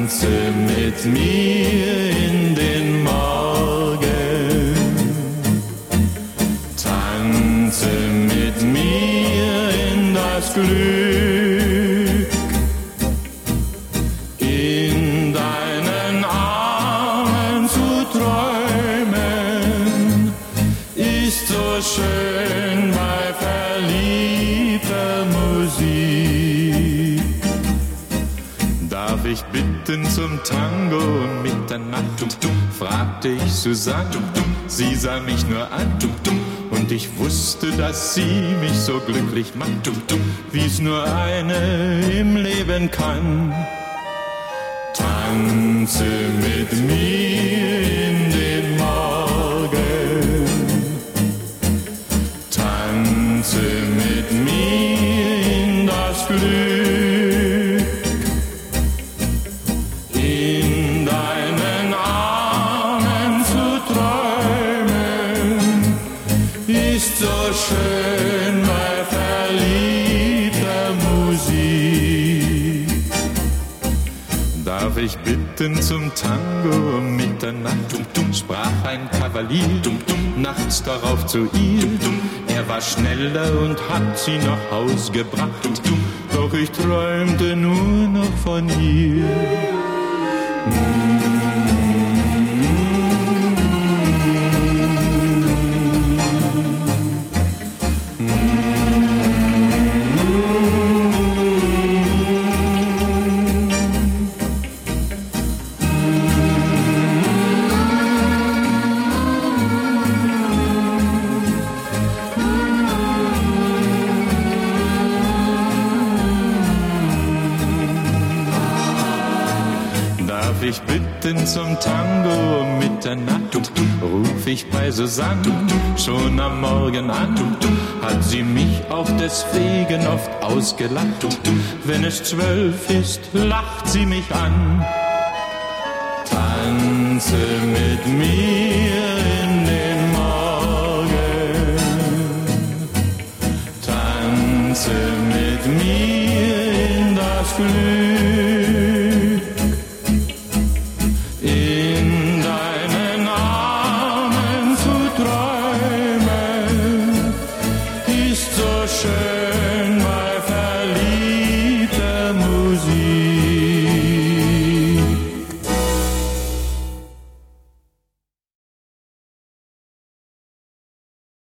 Tanze mit mir in den Morgen, tanze mit mir in das Glück, in deinen Armen zu träumen, ist so schön bei verliebter Musik. Darf ich bitten zum Tango um Mitternacht? Fragte ich Susanne, sie sah mich nur an. Und ich wusste, dass sie mich so glücklich macht, wie es nur eine im Leben kann. Tanze mit mir in den Morgen, tanze mit mir in das Glück, in deinen Armen zu träumen, ist so schön bei verliebter Musik. Darf ich bitten zum Tango um Mitternacht? Sprach ein Kavalier nachts darauf zu ihr. Er war schneller und hat sie nach Haus gebracht. Doch ich träumte nur noch von ihr. Darf ich bitten zum Tango um Mitternacht? Ruf ich bei Susanne schon am Morgen an. Hat sie mich auch deswegen oft ausgelacht. Wenn es 12 ist, lacht sie mich an. Tanze mit mir in den Morgen, tanze mit mir in das Glück, in deinen Armen zu träumen, ist so schön.